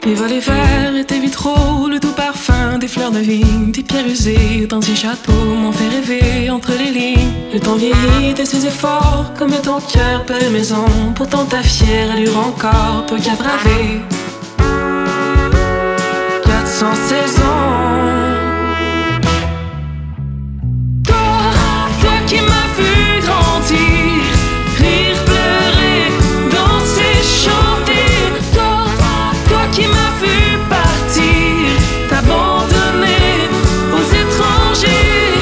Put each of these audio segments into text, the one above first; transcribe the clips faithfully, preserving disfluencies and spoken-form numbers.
Les volets verts et tes vitraux, le doux parfum des fleurs de vigne, des pierres usées dans un château m'ont fait rêver entre les lignes. Le temps vieillit de ses efforts, comme ton cœur, belle maison. Pourtant ta fière allure encore, peu qu'à braver. quatre cents saisons. Toi, toi qui m'as vu grandir, rire, pleurer, danser, chanter. Toi, toi qui m'as vu partir, t'abandonner aux étrangers.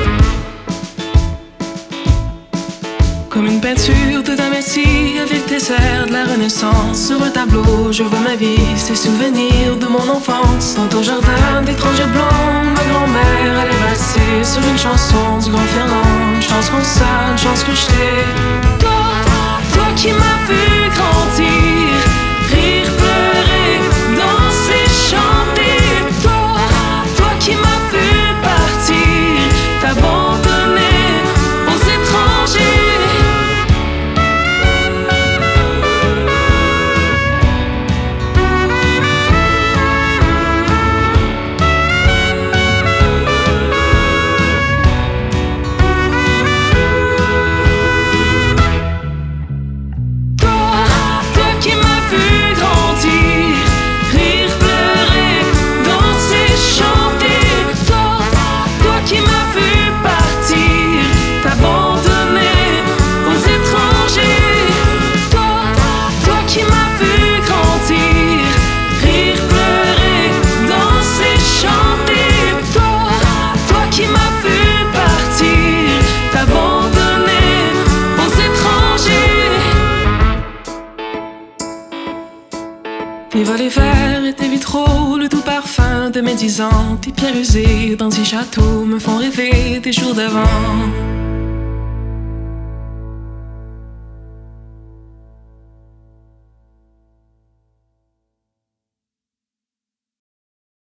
Comme une peinture de Damastie avec des airs de la Renaissance. Sur un tableau, je vois ma vie, ces souvenirs de mon enfance. Dans ton jardin d'étrangers blancs, ma grand-mère allait valser sur une chanson du grand Fernand. Une chance qu'on ça, une chance que je t'ai. Toi, toi qui m'as vu grandir, rire, pleurer, danser, chanter. Toi, toi qui m'as vu partir, t'abandonner aux étrangers. Les volets verts et tes vitraux, le doux parfum de mes dix ans. Tes pierres usées dans un château me font rêver des jours d'avant.